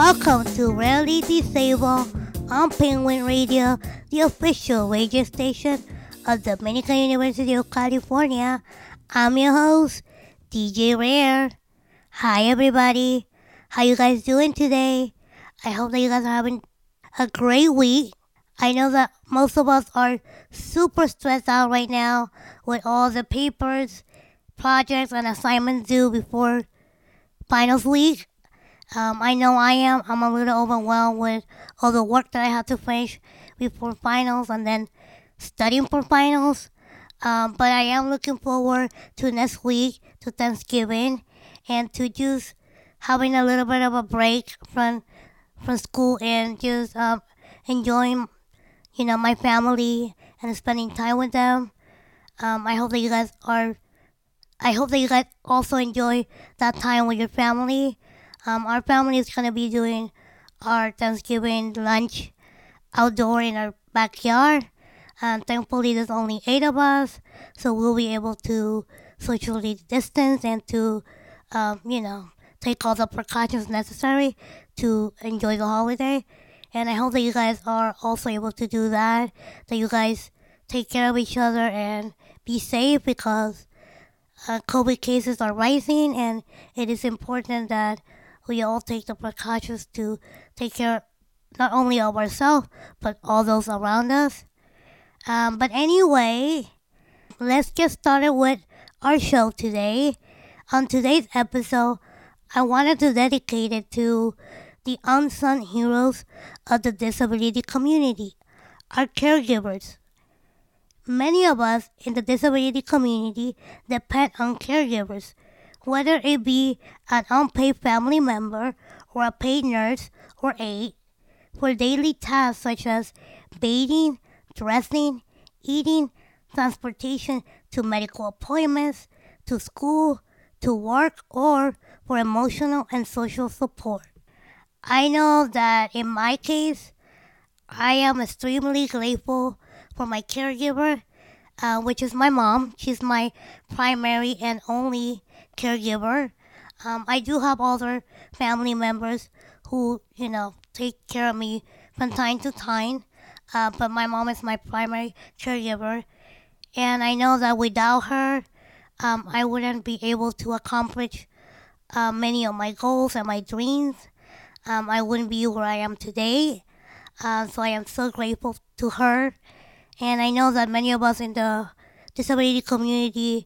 Welcome to Rarely Disabled on Penguin Radio, the official radio station of the Dominican University of California. I'm your host, DJ Rare. Hi everybody, how you guys doing today? I hope that you guys are having a great week. I know that most of us are super stressed out right now with all the papers, projects, and assignments due before finals week. I know I am. I'm a little overwhelmed with all the work that I have to finish before finals and then studying for finals. But I am looking forward to next week, to Thanksgiving, and to just having a little bit of a break from school and just enjoying, my family and spending time with them. I hope that you guys are. I hope that you guys also enjoy that time with your family. Our family is gonna be doing our Thanksgiving lunch outdoor in our backyard. And thankfully, there's only 8 of us, so we'll be able to socially distance and to, take all the precautions necessary to enjoy the holiday. And I hope that you guys are also able to do that. That you guys take care of each other and be safe because COVID cases are rising, and it is important that we all take the precautions to take care not only of ourselves but all those around us. But anyway, let's get started with our show today. On today's episode, I wanted to dedicate it to the unsung heroes of the disability community, our caregivers. Many of us in the disability community depend on caregivers, whether it be an unpaid family member or a paid nurse or aide, for daily tasks such as bathing, dressing, eating, transportation to medical appointments, to school, to work, or for emotional and social support. I know that in my case, I am extremely grateful for my caregiver, which is my mom. She's my primary and only caregiver. I do have other family members who, take care of me from time to time, but my mom is my primary caregiver. And I know that without her, I wouldn't be able to accomplish many of my goals and my dreams. I wouldn't be where I am today. So I am so grateful to her. And I know that many of us in the disability community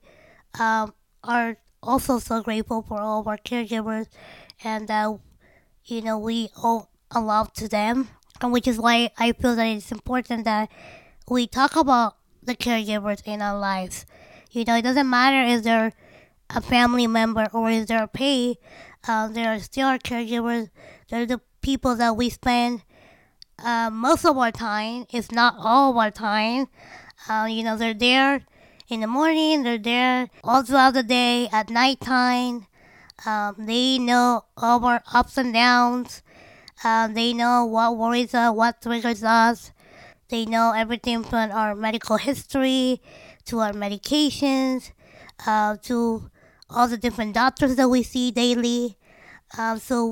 are also so grateful for all of our caregivers and that, we owe a lot to them. And which is why I feel that it's important that we talk about the caregivers in our lives. It doesn't matter if they're a family member or if they're paid, they are still our caregivers. They're the people that we spend most of our time, if not all of our time. They're there in the morning, they're there all throughout the day, at nighttime. They know all our ups and downs. They know what worries us, what triggers us. They know everything from our medical history to our medications, to all the different doctors that we see daily. So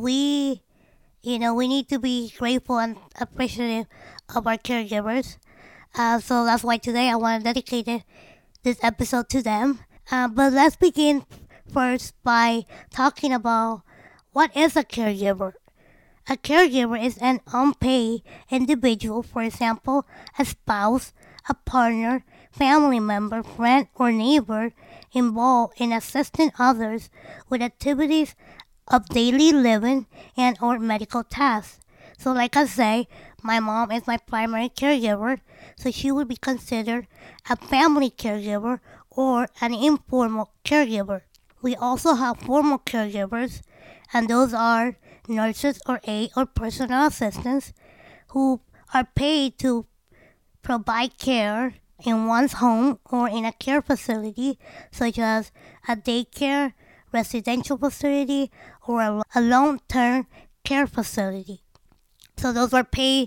we need to be grateful and appreciative of our caregivers. So that's why today I want to dedicate this episode to them. But let's begin first by talking about what is a caregiver. A caregiver is an unpaid individual, for example, a spouse, a partner, family member, friend, or neighbor involved in assisting others with activities of daily living and or medical tasks. So like I say, my mom is my primary caregiver, so she would be considered a family caregiver or an informal caregiver. We also have formal caregivers, and those are nurses or aide or personal assistants who are paid to provide care in one's home or in a care facility such as a daycare, residential facility, or a long-term care facility. So those are paid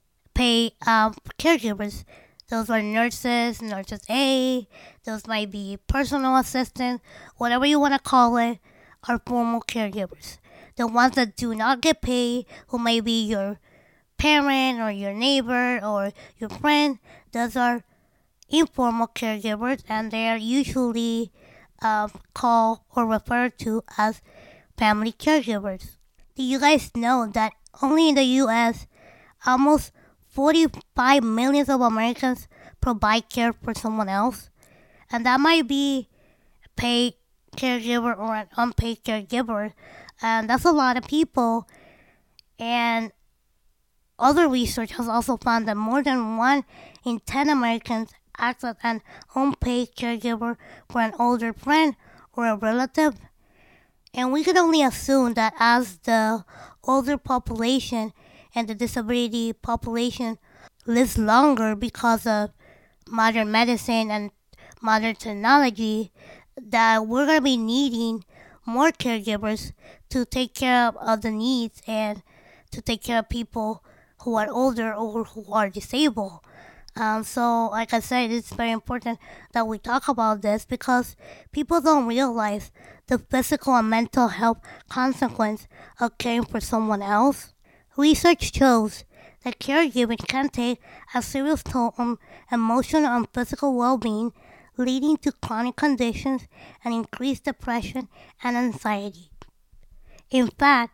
caregivers. Those are nurses aide, those might be personal assistants, whatever you want to call it, are formal caregivers. the ones that do not get paid, who may be your parent or your neighbor or your friend, those are informal caregivers, and they are usually called or referred to as family caregivers. Do you guys know that only in the U.S., almost 45 million of Americans provide care for someone else? And that might be a paid caregiver or an unpaid caregiver. And that's a lot of people. And other research has also found that more than 1 in 10 Americans acts as an unpaid caregiver for an older friend or a relative. And we can only assume that as the older population and the disability population lives longer because of modern medicine and modern technology, that we're going to be needing more caregivers to take care of the needs and to take care of people who are older or who are disabled. So, like I said, it's very important that we talk about this because people don't realize the physical and mental health consequence of caring for someone else. Research shows that caregiving can take a serious toll on emotional and physical well-being, leading to chronic conditions and increased depression and anxiety. In fact,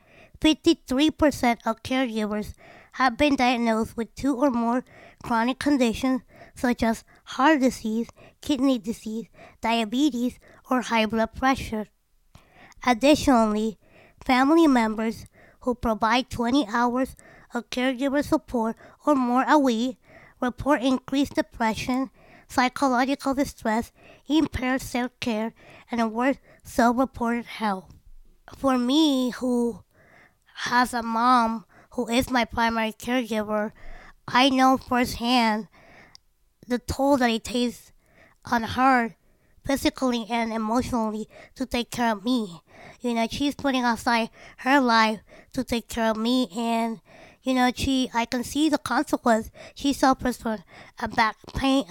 53% of caregivers have been diagnosed with 2 or more chronic conditions such as heart disease, kidney disease, diabetes, or high blood pressure. Additionally, family members who provide 20 hours of caregiver support or more a week report increased depression, psychological distress, impaired self-care, and worse self-reported health. For me, who has a mom who is my primary caregiver, I know firsthand the toll that it takes on her physically and emotionally to take care of me. She's putting aside her life to take care of me, and I can see the consequence. She suffers from a back pain,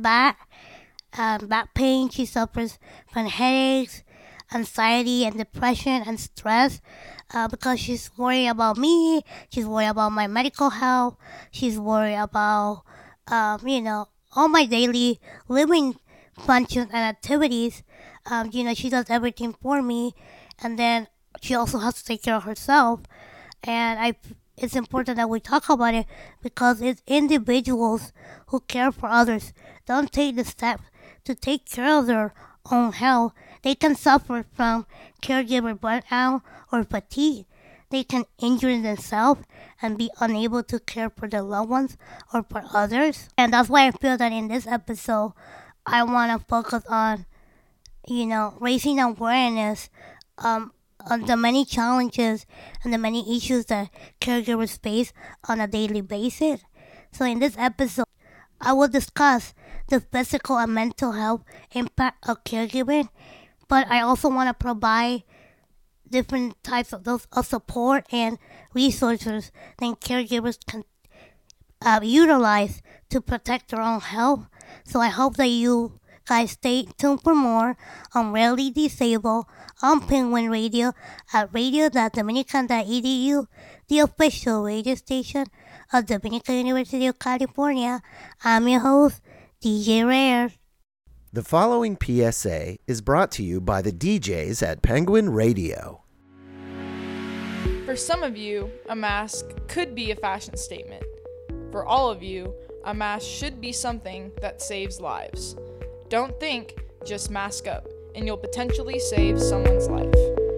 back pain. She suffers from headaches, anxiety, and depression and stress because she's worried about me. She's worried about my medical health. She's worried about, all my daily living functions and activities. She does everything for me, and then she also has to take care of herself. And it's important that we talk about it because it's individuals who care for others don't take the steps to take care of their own health. They can suffer from caregiver burnout or fatigue. They can injure themselves and be unable to care for their loved ones or for others. And that's why I feel that in this episode, I want to focus on, raising awareness on the many challenges and the many issues that caregivers face on a daily basis. So in this episode, I will discuss the physical and mental health impact of caregiving, but I also want to provide different types of support and resources that caregivers can utilize to protect their own health. So I hope that you guys stay tuned for more on Rarely Disabled on Penguin Radio at radio.dominican.edu, the official radio station of Dominican University of California. I'm your host, DJ Rare. The following PSA is brought to you by the DJs at Penguin Radio. For some of you, a mask could be a fashion statement. For all of you, a mask should be something that saves lives. Don't think, just mask up, and you'll potentially save someone's life.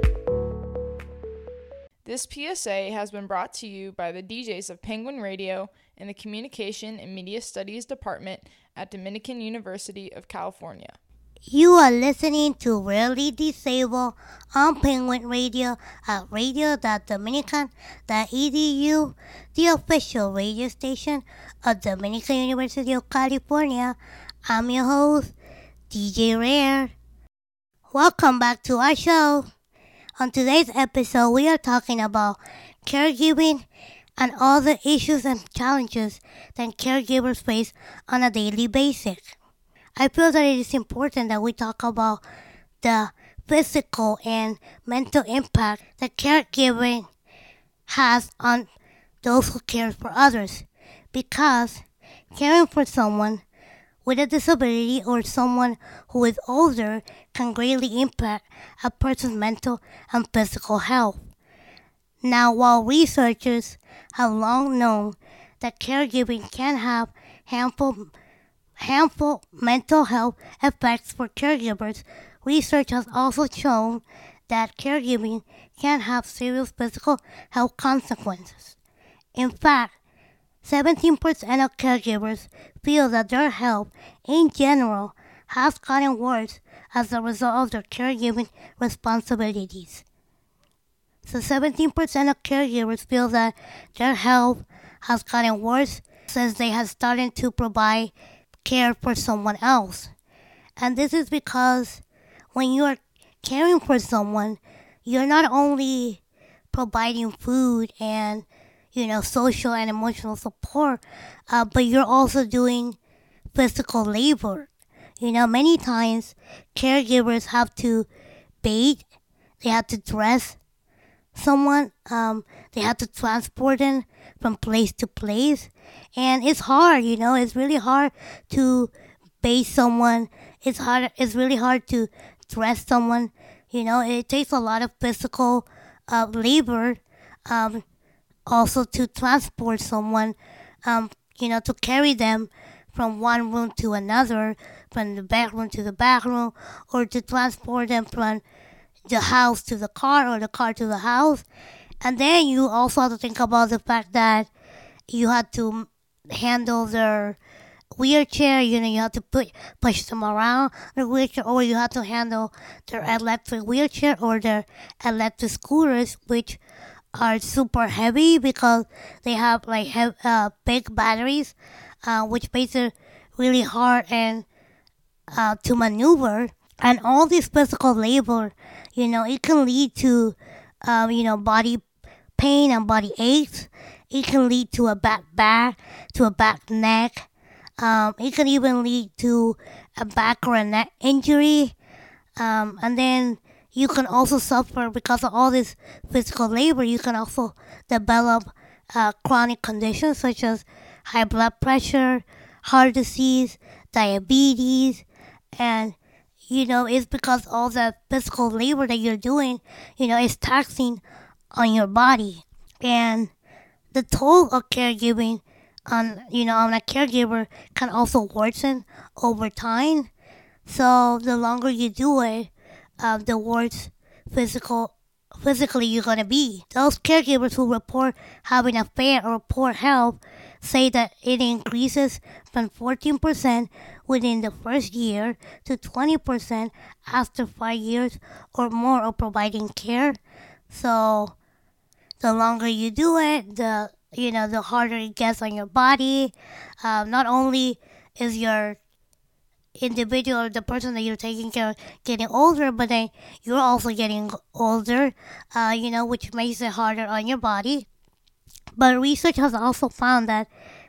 This PSA has been brought to you by the DJs of Penguin Radio and the Communication and Media Studies Department at Dominican University of California. You are listening to Rarely Disabled on Penguin Radio at radio.dominican.edu, the official radio station of Dominican University of California. I'm your host, DJ Rare. Welcome back to our show. On today's episode, we are talking about caregiving and all the issues and challenges that caregivers face on a daily basis. I feel that it is important that we talk about the physical and mental impact that caregiving has on those who care for others. Because caring for someone with a disability or someone who is older can greatly impact a person's mental and physical health. Now, while researchers have long known that caregiving can have harmful mental health effects for caregivers, research has also shown that caregiving can have serious physical health consequences. In fact, 17% of caregivers feel that their health in general has gotten worse as a result of their caregiving responsibilities. So 17% of caregivers feel that their health has gotten worse since they have started to provide care for someone else. And this is because when you are caring for someone, you're not only providing food and social and emotional support, but you're also doing physical labor. Many times caregivers have to bathe, they have to dress someone, they have to transport them from place to place, and it's hard. It's really hard to bathe someone. It's really hard to dress someone. It takes a lot of physical labor. Also to transport someone, to carry them from one room to another, from the bedroom to the bathroom, or to transport them from the house to the car or the car to the house. And then you also have to think about the fact that you have to handle their wheelchair, you have to push them around the wheelchair, or you have to handle their electric wheelchair or their electric scooters, which are super heavy because they have big batteries, which makes it really hard and to maneuver. And all this physical labor, it can lead to body pain and body aches. It can lead to a bad back, to a back neck. It can even lead to a back or a neck injury. And then you can also suffer because of all this physical labor. You can also develop chronic conditions such as high blood pressure, heart disease, diabetes, and it's because all the physical labor that you're doing, is taxing on your body. And the toll of caregiving on a caregiver can also worsen over time. So the longer you do it, the worse physically you're gonna be. Those caregivers who report having a fair or poor health say that it increases from 14% within the first year to 20% after 5 years or more of providing care. So the longer you do it, the harder it gets on your body. Not only is your individual, the person that you're taking care of, getting older, but then you're also getting older, which makes it harder on your body. But research has also found that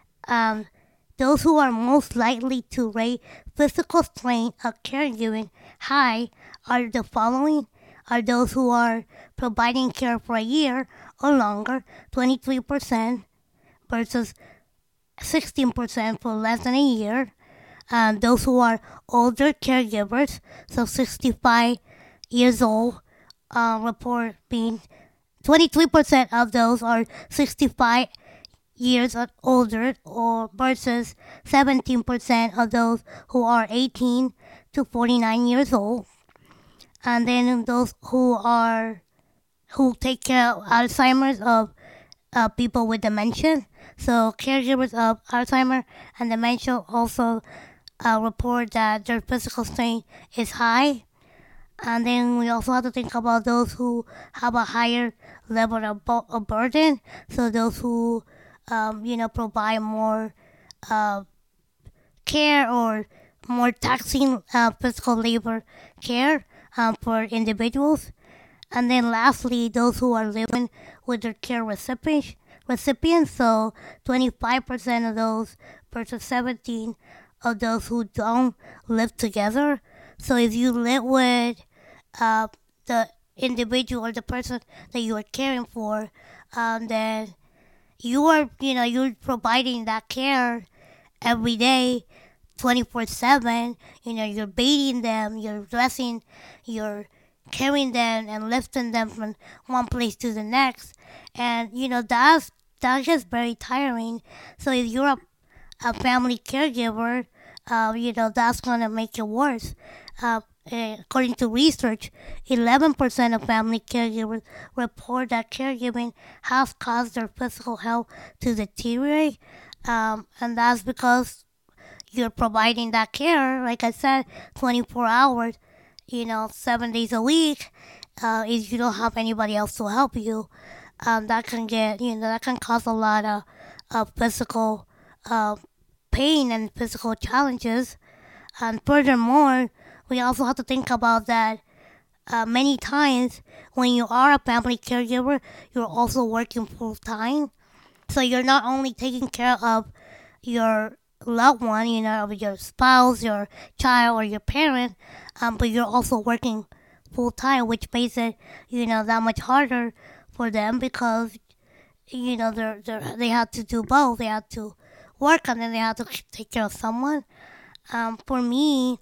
those who are most likely to rate physical strain of caregiving high are the following: are those who are providing care for a year or longer, 23% versus 16% for less than a year. Those who are older caregivers, so 65 years old, report being 23% of those are 65 years or older, or versus 17% of those who are 18 to 49 years old. And then those who take care of Alzheimer's, of people with dementia. So caregivers of Alzheimer and dementia also report that their physical strain is high. And then we also have to think about those who have a higher level of burden. So those who, provide more care or more taxing physical labor care for individuals. And then lastly, those who are living with their care recipients. So 25% of those versus 17% of those who don't live together. So if you live with the individual or the person that you are caring for, then you're providing that care every day, 24/7. You're bathing them, you're dressing, you're carrying them and lifting them from one place to the next, and that's just very tiring. So if you're a family caregiver, that's gonna make it worse. Uh, According to research, 11% of family caregivers report that caregiving has caused their physical health to deteriorate, and that's because you're providing that care, like I said, 24 hours, 7 days a week. If you don't have anybody else to help you, that can cause a lot of physical pain and physical challenges. And furthermore, we also have to think about that many times when you are a family caregiver, you're also working full time. So you're not only taking care of your loved one, of your spouse, your child, or your parent, but you're also working full time, which makes it, that much harder for them because, they have to do both. They have to work and then they have to take care of someone. For me,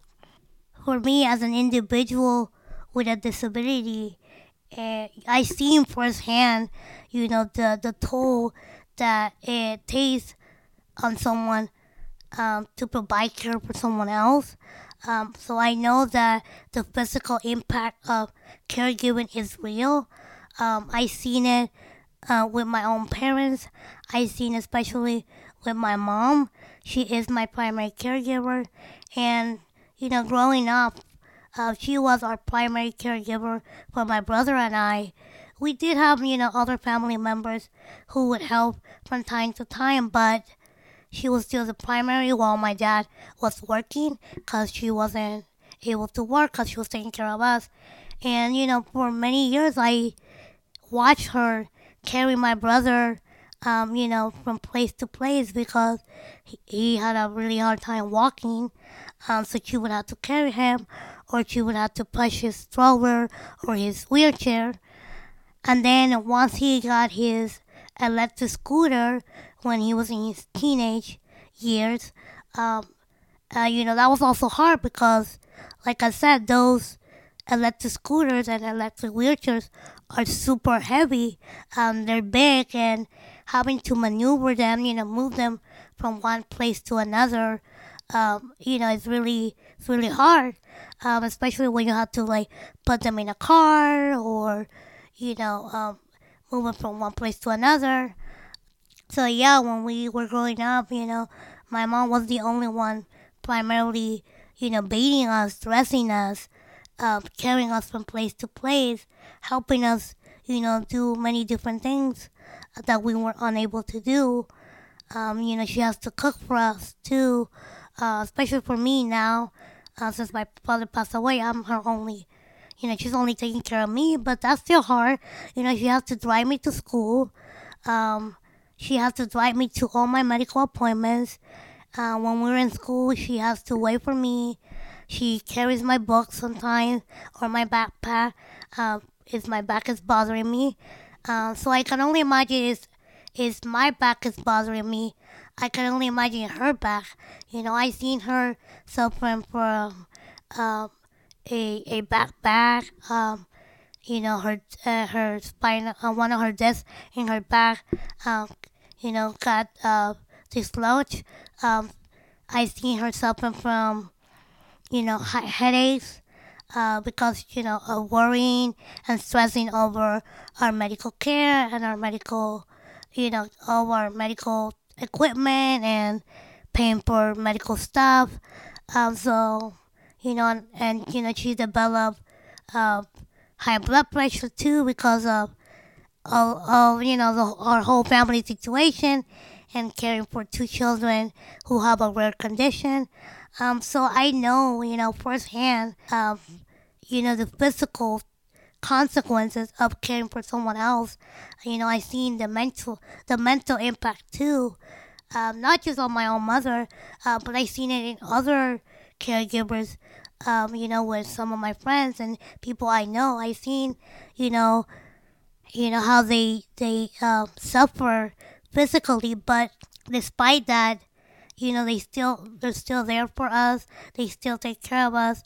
as an individual with a disability, I seen firsthand, the toll that it takes on someone to provide care for someone else. So I know that the physical impact of caregiving is real. I seen it with my own parents. I seen especially with my mom. She is my primary caregiver, and growing up, she was our primary caregiver for my brother and I. We did have, other family members who would help from time to time, but she was still the primary while my dad was working because she wasn't able to work because she was taking care of us. And, for many years, I watched her carry my brother, from place to place because he had a really hard time walking. So she would have to carry him, or she would have to push his stroller or his wheelchair. And then once he got his electric scooter when he was in his teenage years, that was also hard because, like I said, those electric scooters and electric wheelchairs are super heavy. They're big, and having to maneuver them, move them from one place to another, it's really hard. Especially when you have to put them in a car or move them from one place to another. So yeah, when we were growing up, my mom was the only one primarily, bathing us, dressing us, carrying us from place to place, helping us, do many different things that we were unable to do. She has to cook for us too, especially for me now, since my father passed away. I'm her only, she's only taking care of me, but that's still hard. She has to drive me to school. She has to drive me to all my medical appointments. When we're in school, she has to wait for me. She carries my books sometimes or my backpack if my back is bothering me. So I can only imagine is my back is bothering me. I can only imagine her back. I seen her suffering from a back. Her spine, one of her discs in her back, got dislodged. I seen her suffering from, headaches, because, of worrying and stressing over our medical care and our medical, all our medical equipment and paying for medical stuff. So, she developed high blood pressure too because of our whole family situation and caring for two children who have a rare condition. So I know, firsthand, the physical consequences of caring for someone else. I seen the mental impact too, not just on my own mother, but I seen it in other caregivers with some of my friends and people I know. I seen, you know, how they suffer physically, but despite that, they're still there for us. They still take care of us,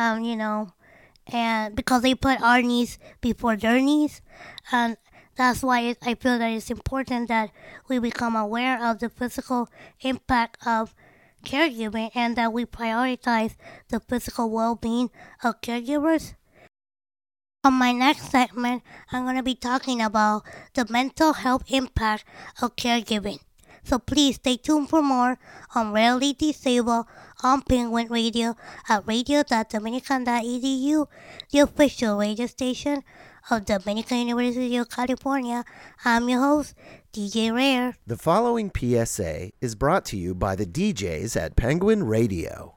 and because they put our needs before their needs, and that's why I feel that it's important that we become aware of the physical impact of caregiving and that we prioritize the physical well-being of caregivers. On my next segment, I'm going to be talking about the mental health impact of caregiving. So please stay tuned for more on Rarely Disabled on Penguin Radio at radio.dominican.edu, the official radio station of Dominican University of California. I'm your host, DJ Rare. The following PSA is brought to you by the DJs at Penguin Radio.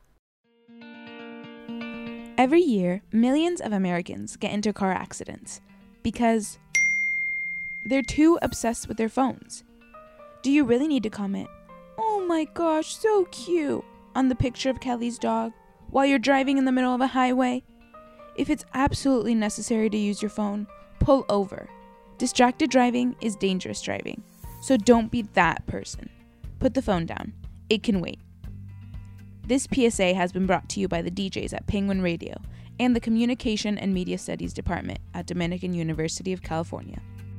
Every year, millions of Americans get into car accidents because they're too obsessed with their phones. Do you really need to comment, "Oh my gosh, so cute," on the picture of Kelly's dog while you're driving in the middle of a highway? If it's absolutely necessary to use your phone, pull over. Distracted driving is dangerous driving, so don't be that person. Put the phone down. It can wait. This PSA has been brought to you by the DJs at Penguin Radio and the Communication and Media Studies Department at Dominican University of California.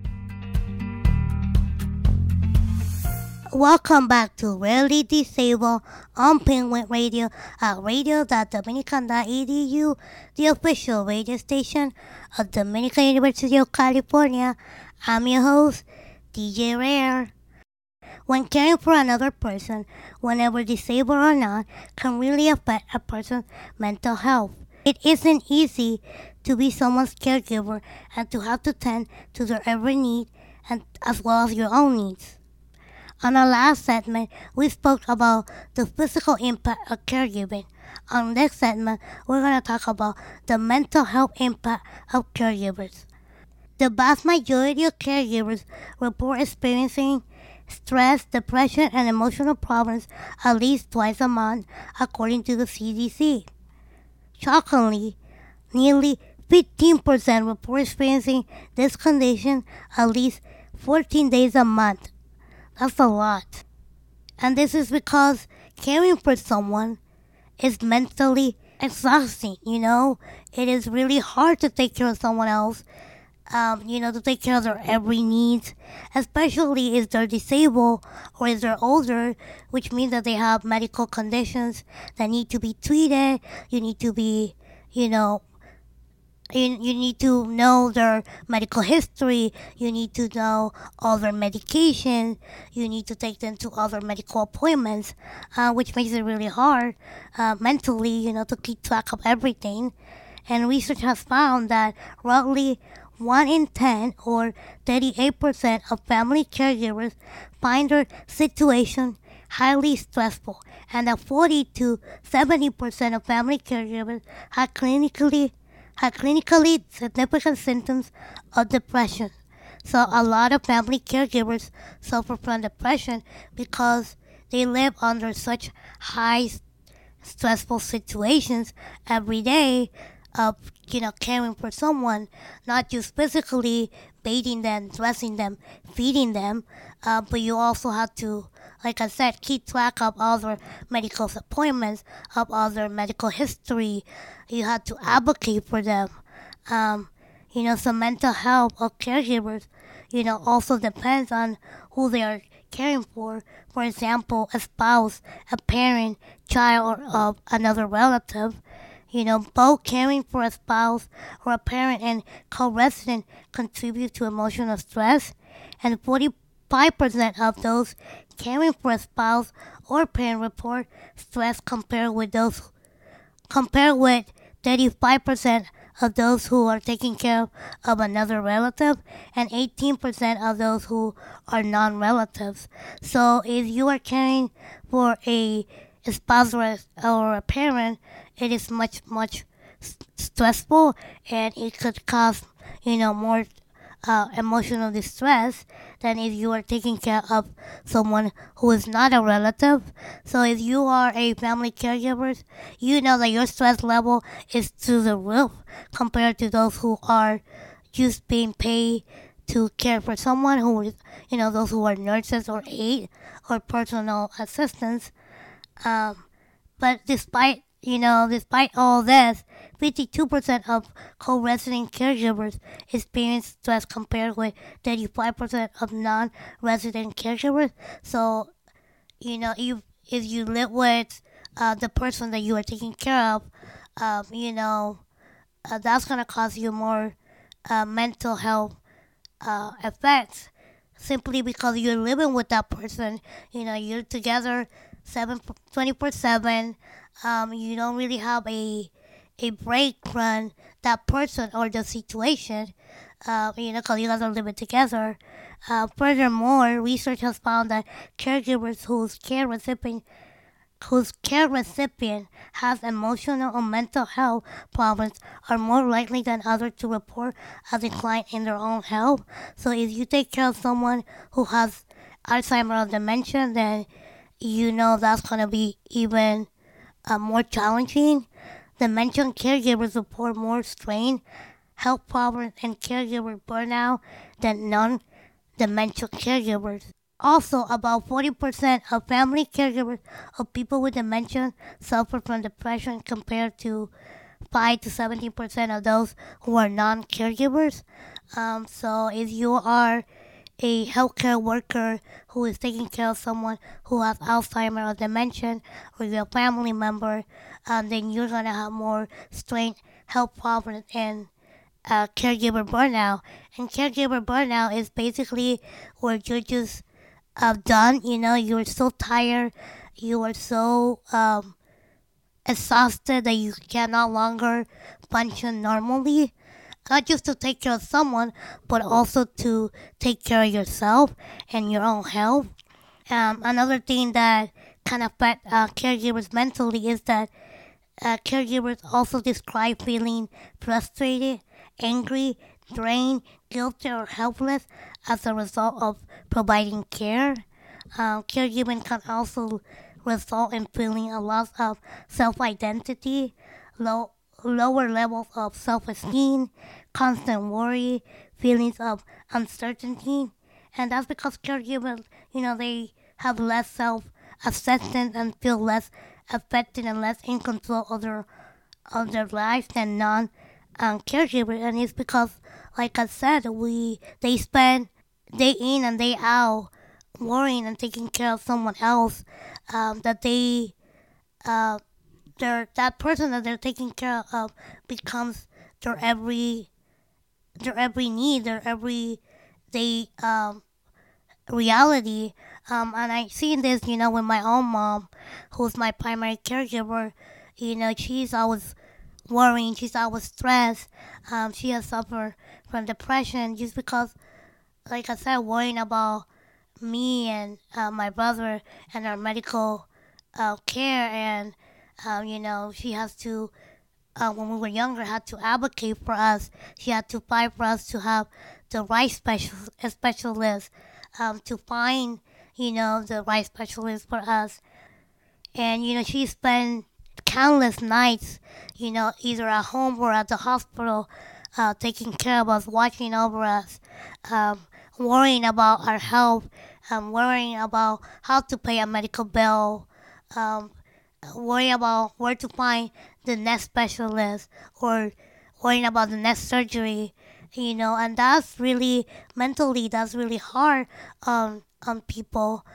Welcome back to Rarely Disabled on Penguin Radio at radio.dominican.edu, the official radio station of Dominican University of California. I'm your host, DJ Rare. When caring for another person, whenever disabled or not, can really affect a person's mental health. It isn't easy to be someone's caregiver and to have to tend to their every need and as well as your own needs. On our last segment, we spoke about the physical impact of caregiving. On the next segment, we're going to talk about the mental health impact of caregivers. The vast majority of caregivers report experiencing stress, depression, and emotional problems at least twice a month, according to the CDC. Shockingly, nearly 15% report experiencing this condition at least 14 days a month. That's a lot. And this is because caring for someone is mentally exhausting, It is really hard to take care of someone else, to take care of their every needs, especially if they're disabled or if they're older, which means that they have medical conditions that need to be treated. You need to be, you need to know their medical history. You need to know all their medication. You need to take them to other medical appointments, which makes it really hard mentally, to keep track of everything. And research has found that roughly 1 in 10 or 38% of family caregivers find their situation highly stressful, and that 40 to 70% of family caregivers have clinically significant symptoms of depression. So a lot of family caregivers suffer from depression because they live under such high stressful situations every day of caring for someone, not just physically bathing them, dressing them, feeding them, but you also have to, like I said, keep track of all their medical appointments, of all their medical history. You have to advocate for them. Some mental health of caregivers, also depends on who they are caring for. For example, a spouse, a parent, child, or another relative. Both caring for a spouse or a parent and co-resident contribute to emotional stress, and 45% of those caring for a spouse or parent report stress compared with 35% of those who are taking care of another relative, and 18% of those who are non-relatives. So if you are caring for a spouse or a parent, it is much stressful, and it could cause more emotional distress than if you are taking care of someone who is not a relative. So if you are a family caregiver, you know that your stress level is through the roof compared to those who are just being paid to care for someone who is, those who are nurses or aide or personal assistants. But despite all this, 52% of co-resident caregivers experience stress compared with 35% of non-resident caregivers. So, if you live with the person that you are taking care of, that's going to cause you more mental health effects simply because you're living with that person. You're together 24/7. You don't really have a break from that person or the situation, because you guys are living together. Furthermore, research has found that caregivers whose care recipient has emotional or mental health problems are more likely than others to report a decline in their own health. So if you take care of someone who has Alzheimer's or dementia, then that's going to be even more challenging. Dementia caregivers report more strain, health problems, and caregiver burnout than non-dementia caregivers. Also, about 40% of family caregivers of people with dementia suffer from depression compared to 5 to 17% of those who are non-caregivers. So if you are a healthcare worker who is taking care of someone who has Alzheimer's or dementia, or your family member, then you're going to have more strained health problems and caregiver burnout. And caregiver burnout is basically where you're just done. You're so tired, you are so exhausted that you can no longer function normally. Not just to take care of someone, but also to take care of yourself and your own health. Another thing that can affect caregivers mentally is that caregivers also describe feeling frustrated, angry, drained, guilty, or helpless as a result of providing care. Caregiving can also result in feeling a loss of self-identity, lower levels of self-esteem, constant worry, feelings of uncertainty, and that's because caregivers, they have less self-acceptance and feel less affected and less in control of their lives than non-caregivers, and it's because, like I said, they spend day in and day out worrying and taking care of someone else, that that person that they're taking care of becomes their every need, their everyday reality. And I seen this, with my own mom, who's my primary caregiver. She's always worrying, she's always stressed. She has suffered from depression just because, like I said, worrying about me and my brother and our medical care, and she has to, when we were younger, had to advocate for us. She had to fight for us to have the right specialist, to find, the right specialist for us. And, she spent countless nights, either at home or at the hospital, taking care of us, watching over us, worrying about our health, worrying about how to pay a medical bill, worrying about where to find the next specialist, or worrying about the next surgery, and that's really, mentally, that's really hard on people.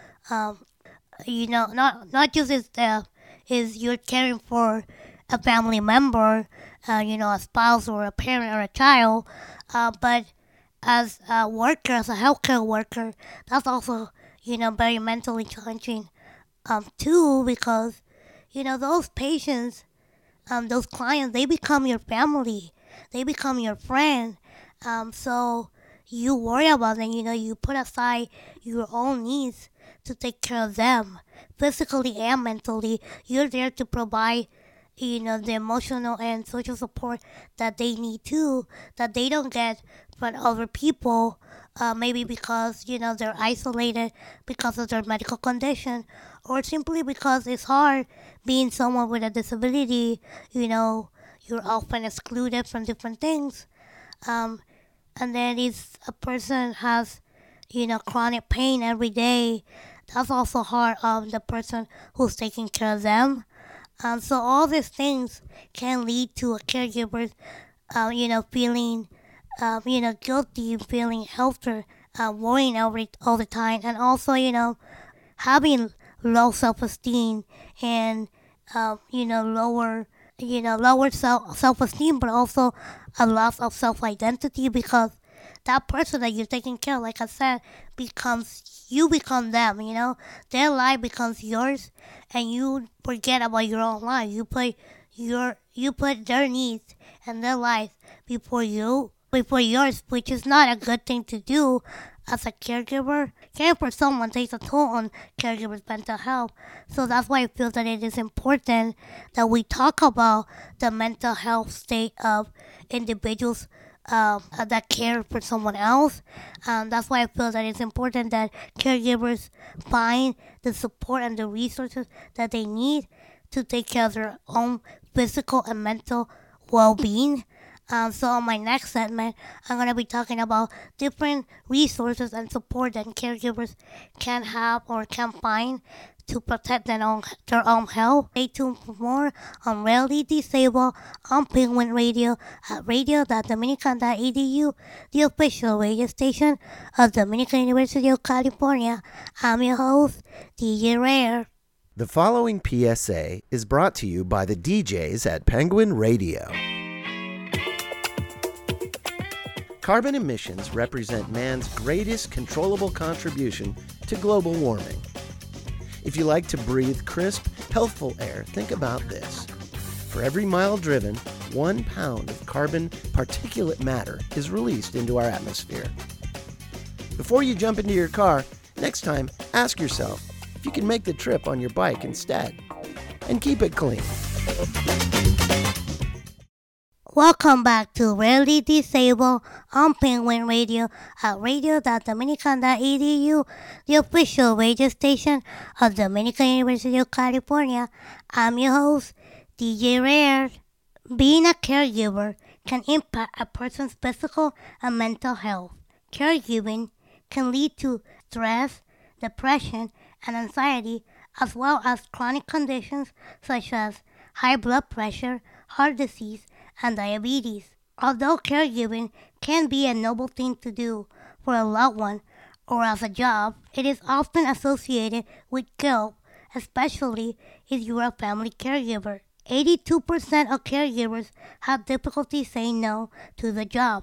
Not just is you're caring for a family member, a spouse or a parent or a child, but as a worker, as a healthcare worker, that's also, very mentally challenging, too, because, those patients, those clients, they become your family, they become your friend. So you worry about them, you put aside your own needs to take care of them, physically and mentally. You're there to provide, the emotional and social support that they need too, that they don't get from other people, maybe because, they're isolated because of their medical condition, or simply because it's hard being someone with a disability. You're often excluded from different things. And then if a person has, chronic pain every day, that's also hard on the person who's taking care of them. So all these things can lead to a caregiver, feeling, guilty, feeling helpless, worrying over it all the time, and also, having low self-esteem and, lower self-esteem, but also a loss of self-identity, because that person that you're taking care of, like I said, you become them, their life becomes yours, and you forget about your own life. You put their needs and their life before yours, which is not a good thing to do as a caregiver. Caring for someone takes a toll on caregivers' mental health. So that's why I feel that it is important that we talk about the mental health state of individuals that care for someone else. That's why I feel that it's important that caregivers find the support and the resources that they need to take care of their own physical and mental well-being. So on my next segment, I'm going to be talking about different resources and support that caregivers can have or can find to protect their own health. Stay tuned for more on Rarely Disabled on Penguin Radio at radio.dominican.edu, the official radio station of Dominican University of California. I'm your host, DJ Rare. The following PSA is brought to you by the DJs at Penguin Radio. Carbon emissions represent man's greatest controllable contribution to global warming. If you like to breathe crisp, healthful air, think about this. For every mile driven, 1 pound of carbon particulate matter is released into our atmosphere. Before you jump into your car, next time, ask yourself if you can make the trip on your bike instead. And keep it clean. Welcome back to Rarely Disabled on Penguin Radio at radio.dominican.edu, the official radio station of Dominican University of California. I'm your host, DJ Rare. Being a caregiver can impact a person's physical and mental health. Caregiving can lead to stress, depression, and anxiety, as well as chronic conditions such as high blood pressure, heart disease, and diabetes. Although caregiving can be a noble thing to do for a loved one or as a job, it is often associated with guilt, especially if you are a family caregiver. 82% of caregivers have difficulty saying no to the job.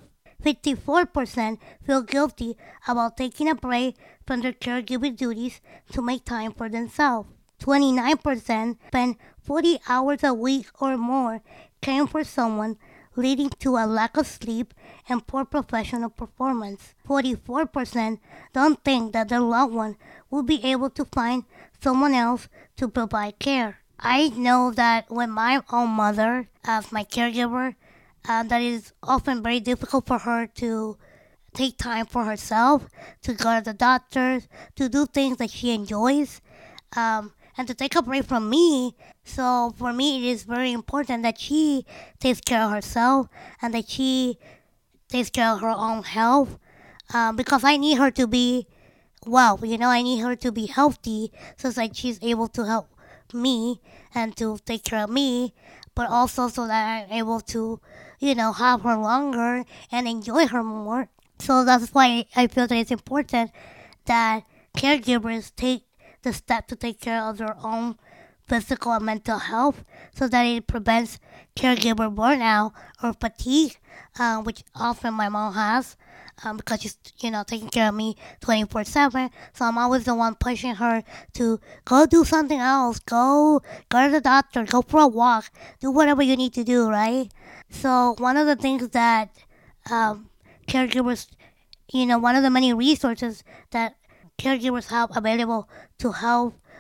54% feel guilty about taking a break from their caregiving duties to make time for themselves. 29% spend 40 hours a week or more caring for someone, leading to a lack of sleep and poor professional performance. 44% don't think that their loved one will be able to find someone else to provide care. I know that with my own mother as my caregiver, that is often very difficult for her to take time for herself, to go to the doctors, to do things that she enjoys, and to take a break from me. So for me, it is very important that she takes care of herself and that she takes care of her own health, because I need her to be well. I need her to be healthy so that she's able to help me and to take care of me, but also so that I'm able to, have her longer and enjoy her more. So that's why I feel that it's important that caregivers take the step to take care of their own physical and mental health so that it prevents caregiver burnout or fatigue, which often my mom has, because she's, taking care of me 24/7. So I'm always the one pushing her to go do something else, go to the doctor, go for a walk, do whatever you need to do, right? So one of the things that caregivers, one of the many resources that caregivers have available to help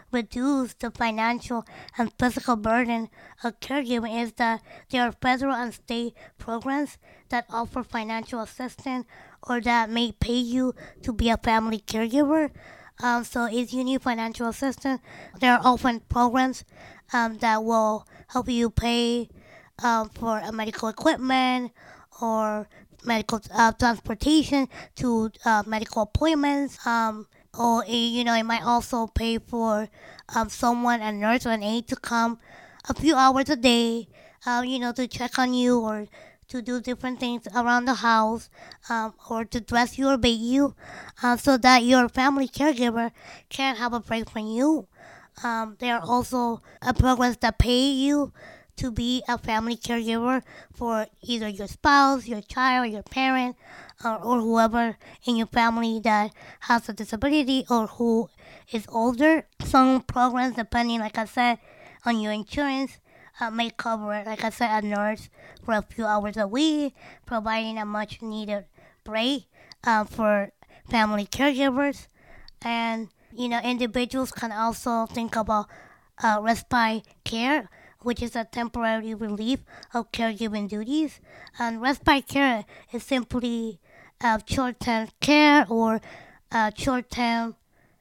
reduce the financial and physical burden of caregiving is that there are federal and state programs that offer financial assistance or that may pay you to be a family caregiver. So if you need financial assistance, there are often programs that will help you pay for medical equipment or medical transportation to medical appointments. Or it might also pay for someone, a nurse or an aide, to come a few hours a day, to check on you or to do different things around the house, or to dress you or bathe you, so that your family caregiver can have a break from you. There are also programs that pay you to be a family caregiver for either your spouse, your child, your parent, or whoever in your family that has a disability or who is older. Some programs, depending, like I said, on your insurance, may cover, like I said, a nurse for a few hours a week, providing a much needed break for family caregivers. And, individuals can also think about respite care, which is a temporary relief of caregiving duties. And respite care is simply short-term care or short-term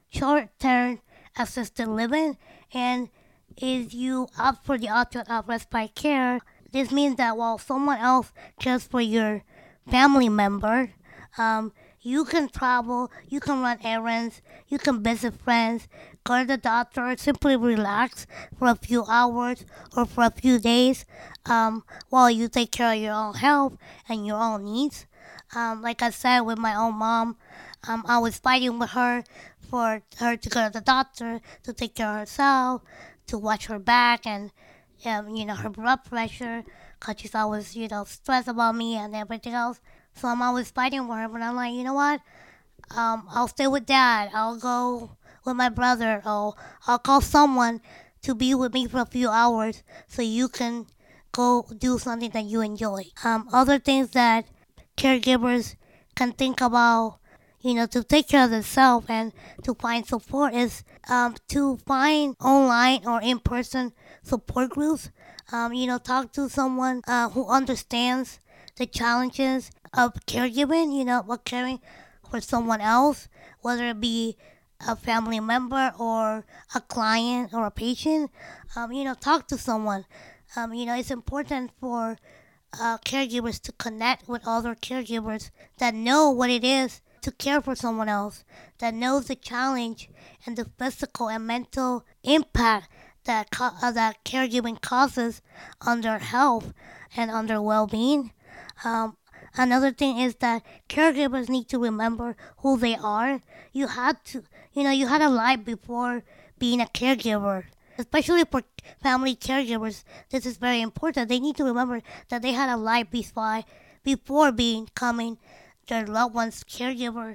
assisted living. And if you opt for the option of respite care, this means that while someone else cares for your family member, you can travel, you can run errands, you can visit friends, go to the doctor, simply relax for a few hours or for a few days while you take care of your own health and your own needs. Like I said, with my own mom, I was fighting with her for her to go to the doctor, to take care of herself, to watch her back and, her blood pressure, because she's always, stressed about me and everything else. So I'm always fighting with her, but I'm like, you know what? I'll stay with Dad. I'll go with my brother, or I'll call someone to be with me for a few hours so you can go do something that you enjoy. Other things that caregivers can think about, to take care of themselves and to find support is to find online or in-person support groups. Talk to someone who understands the challenges of caregiving, of caring for someone else, whether it be a family member or a client or a patient. Talk to someone. It's important for caregivers to connect with other caregivers that know what it is to care for someone else, that knows the challenge and the physical and mental impact that caregiving causes on their health and on their well-being. Another thing is that caregivers need to remember who they are. You had a life before being a caregiver. Especially for family caregivers, this is very important. They need to remember that they had a life before becoming their loved one's caregiver.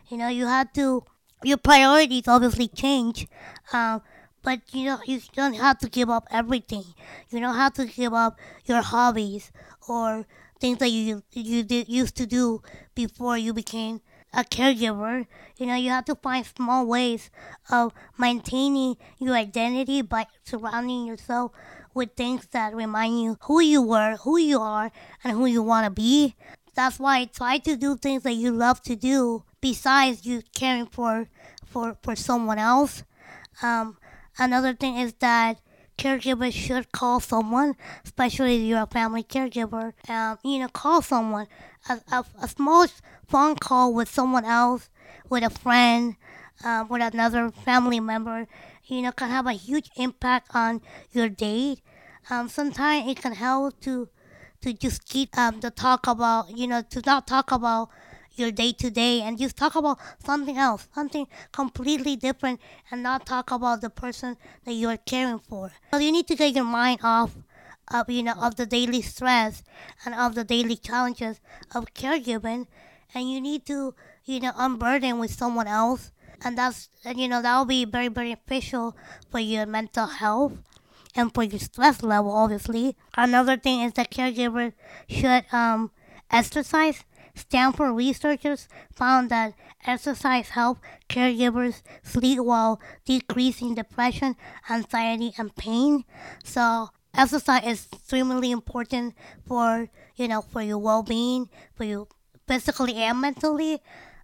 Your priorities obviously change, but you don't have to give up everything. You don't have to give up your hobbies or things that you used to do before you became a caregiver. You have to find small ways of maintaining your identity by surrounding yourself with things that remind you who you were, who you are, and who you want to be. That's why try to do things that you love to do besides you caring for someone else. Another thing is that caregivers should call someone, especially if you're a family caregiver. Call someone. A small phone call with someone else, with a friend, with another family member, can have a huge impact on your day. Sometimes it can help to just keep to talk about, to not talk about your day-to-day and just talk about something else, something completely different, and not talk about the person that you are caring for. So you need to get your mind off of the daily stress and of the daily challenges of caregiving, and you need to unburden with someone else, and that will be very beneficial for your mental health and for your stress level, obviously. Another thing is that caregivers should exercise. Stanford researchers found that exercise helped caregivers sleep while decreasing depression, anxiety, and pain. So exercise is extremely important for for your well-being, for you physically and mentally.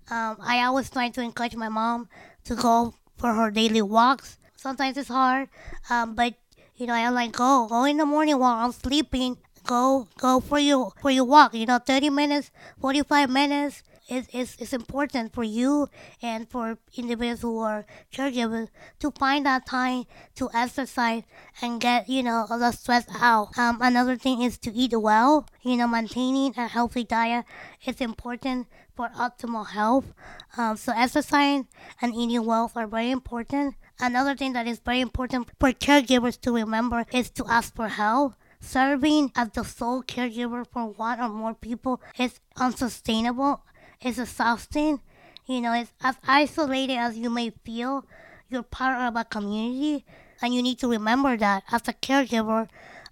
I always try to encourage my mom to go for her daily walks. Sometimes it's hard, but I like go in the morning while I'm sleeping. Go for your walk. 30 minutes, 45 minutes is important for you and for individuals who are caregivers to find that time to exercise and get all the stress out. Another thing is to eat well. Maintaining a healthy diet is important for optimal health. So exercise and eating well are very important. Another thing that is very important for caregivers to remember is to ask for help. Serving as the sole caregiver for one or more people is unsustainable. It's exhausting. It's as isolated as you may feel. You're part of a community, and you need to remember that as a caregiver,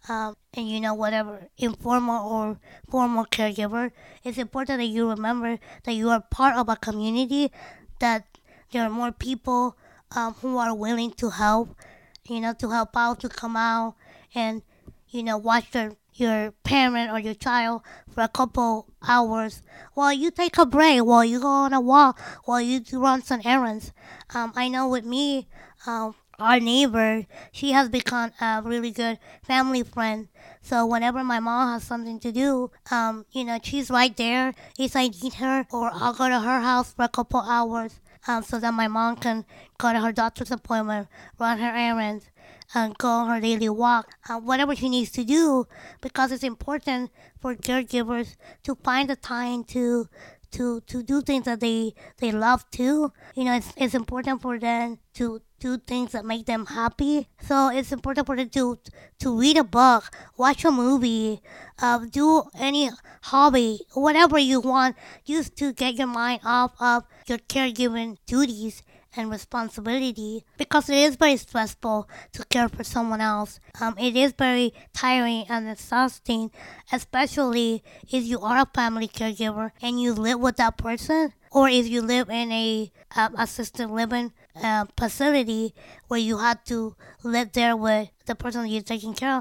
and whatever informal or formal caregiver, it's important that you remember that you are part of a community, that there are more people who are willing to help, to help out, to come out and watch your parent or your child for a couple hours while you take a break, while you go on a walk, while you run some errands. I know with me, our neighbor, she has become a really good family friend. So whenever my mom has something to do, she's right there. If I need her, or I'll go to her house for a couple hours, so that my mom can go to her doctor's appointment, run her errands, and go on her daily walk, whatever she needs to do, because it's important for caregivers to find the time to do things that they love too. It's important for them to do things that make them happy. So it's important for them to read a book, watch a movie, do any hobby, whatever you want, just to get your mind off of your caregiving duties and responsibility, because it is very stressful to care for someone else. It is very tiring and exhausting, especially if you are a family caregiver and you live with that person, or if you live in a assisted living facility where you have to live there with the person that you're taking care of.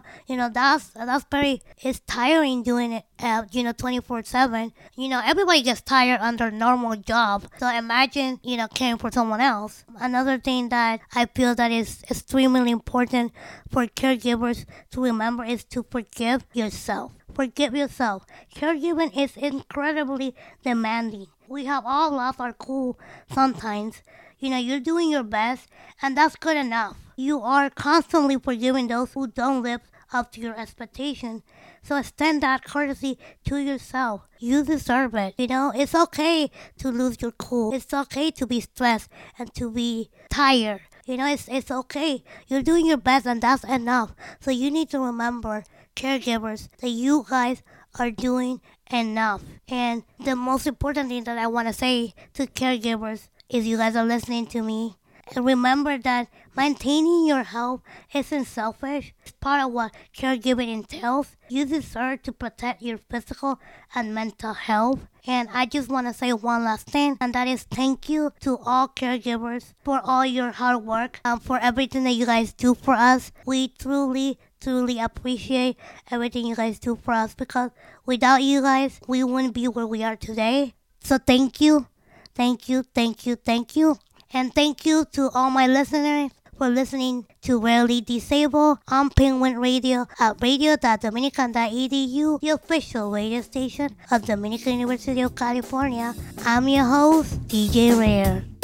It's tiring doing it 24/7. Everybody gets tired under normal job, so imagine caring for someone else. Another thing that I feel that is extremely important for caregivers to remember is to forgive yourself. Forgive yourself. Caregiving is incredibly demanding. We have all lost our cool sometimes. You're doing your best, and that's good enough. You are constantly forgiving those who don't live up to your expectations. So extend that courtesy to yourself. You deserve it. It's okay to lose your cool. It's okay to be stressed and to be tired. It's okay. You're doing your best, and that's enough. So you need to remember, caregivers, that you guys are doing enough. And the most important thing that I want to say to caregivers is you guys are listening to me. And remember that maintaining your health isn't selfish. It's part of what caregiving entails. You deserve to protect your physical and mental health. And I just want to say one last thing, and that is thank you to all caregivers for all your hard work, for everything that you guys do for us. We truly appreciate everything you guys do for us, because without you guys, we wouldn't be where we are today. So thank you. Thank you. And thank you to all my listeners for listening to Rarely Disabled on Penguin Radio at radio.dominican.edu, the official radio station of Dominican University of California. I'm your host, DJ Rare.